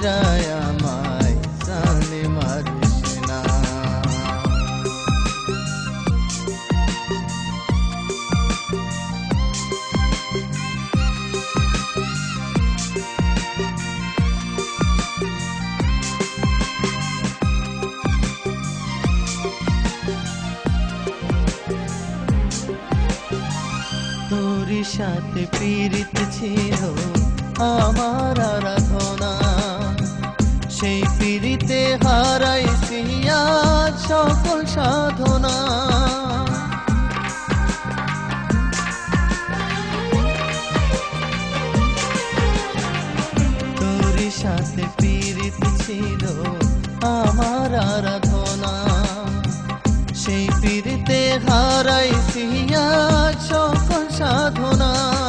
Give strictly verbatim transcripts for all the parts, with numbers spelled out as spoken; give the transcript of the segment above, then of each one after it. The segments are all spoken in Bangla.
কইরা আমায় জানে মারিস না। তোরই সাথে পীড়িত ছিল আমার আরাধনা, সেই পীড়িতে হারাইছি আজ সকল সাধনা। তোরই সাথে পীড়িত ছিল আমার আরাধনা, সেই পীড়িতে হারাইছি আজ সকল সাধনা।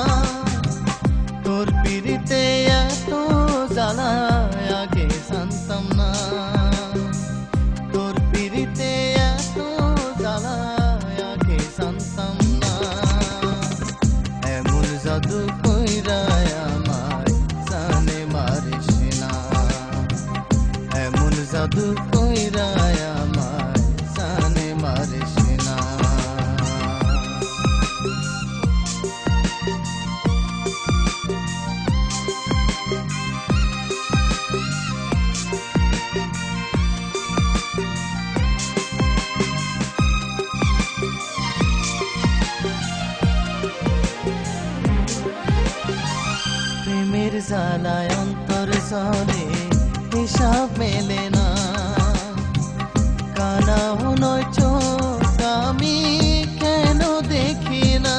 তোর পীড়িতে এত জ্বালা আগে জানতাম না, তোর পীড়িতে এত জ্বালা আগে জানতাম না। এমন জাদু কইরা আমায় জানে মারিস না, এমন জাদু কইরা আমায় জানে মারিস না। প্রেমের জ্বালায় অন্তর জলে হিসাব মেলে না, কানাও নয় চোখ আমি কেন দেখি না।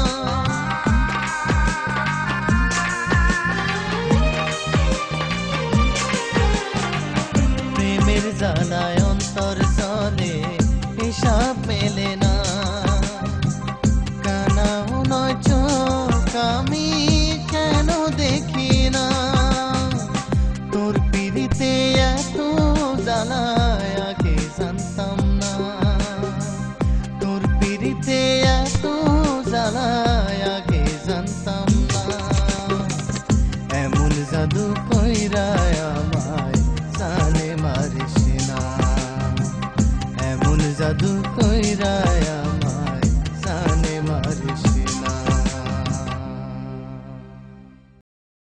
প্রেমের জ্বালায় অন্তর জলে হিসাব মেলে না, কানাও নয় চোখ আমি কেন দেখি না। তোর পীড়িতে এত জ্বালা আগে জানতাম না, তোর পীড়িতে এত জ্বালা আগে জানতাম না। এমন জাদু কইরা